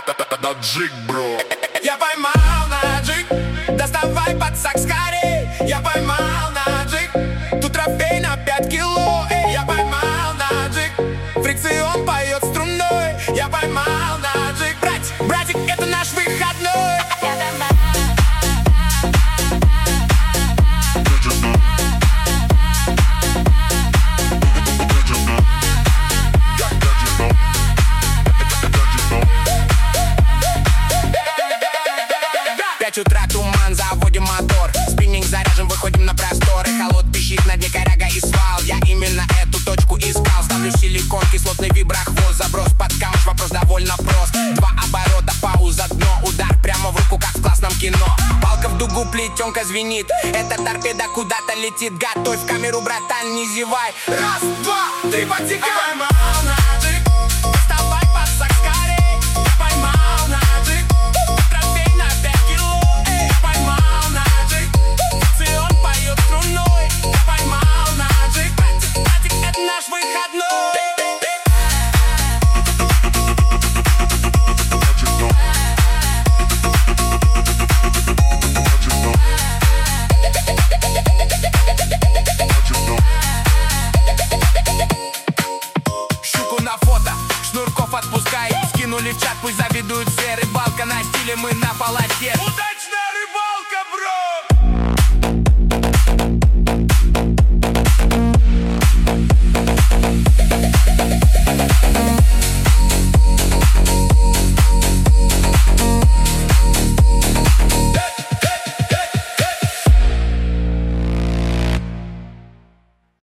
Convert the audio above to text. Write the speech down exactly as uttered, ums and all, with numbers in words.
Джиг, бро. Я поймал на джиг, доставай подсак скорей. Я поймал на джиг, тут трофей на пять кило. Эй, я поймал на джиг, фрикцион поет струной. Я поймал на джиг, братик, братик, это наш выходной. Пять утра, туман, заводим мотор. Спиннинг заряжен, выходим на просторы. Холод пищит на дне, коряга и свал. Я именно эту точку искал. Ставлю силикон, кислотный виброхвост. Заброс под камыш, вопрос довольно прост. Два оборота, пауза, дно. Удар прямо в руку, как в классном кино. Палка в дугу, плетенка звенит. Эта торпеда куда-то летит. Готовь камеру, братан, не зевай. Раз, два, три, подтекай. Поймал на джиг, доставай подсак скорей. Я поймал на джиг, трофей на пять кило. Эй, я поймал на джиг, фрикцион поет струной. Я поймал на джиг, братик, братик, это наш выходной. Щуку на фото, шнурков отпускай. Скинули в чат, пусть завидуют все. Рыбалка на стиле, мы на полосе.